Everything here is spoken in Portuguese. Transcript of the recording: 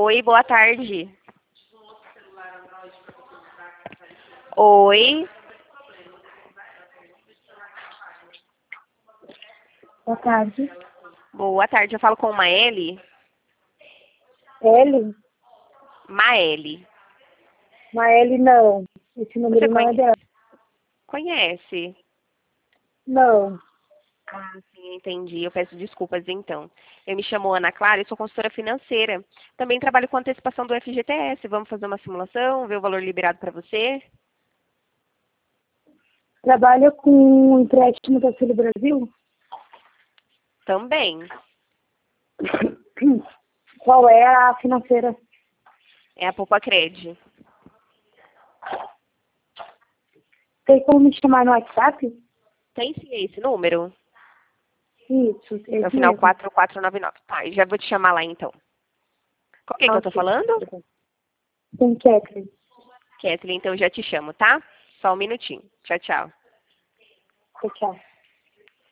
Oi, boa tarde. Oi, Boa tarde. boa tarde. Eu falo com Maeli? L? Maeli. Maeli, não. Esse Você número não é dela. conhece? Não. Ah, sim, entendi. Eu peço desculpas então. Eu me chamo Ana Clara e sou consultora financeira. Também trabalho com antecipação do FGTS. Vamos fazer uma simulação, ver o valor liberado para você? Trabalha com empréstimo da Auxílio Brasil? Também. Qual é a financeira? É a Poupa Cred. Tem como me chamar no WhatsApp? Tem sim esse número? Isso, é É o esse final mesmo. 4499. Tá, já vou te chamar lá então. Com quem que eu tô Ok. falando? Tem Kathleen. Kathleen, então já te chamo, tá? Só um minutinho. Tchau, tchau. Tchau.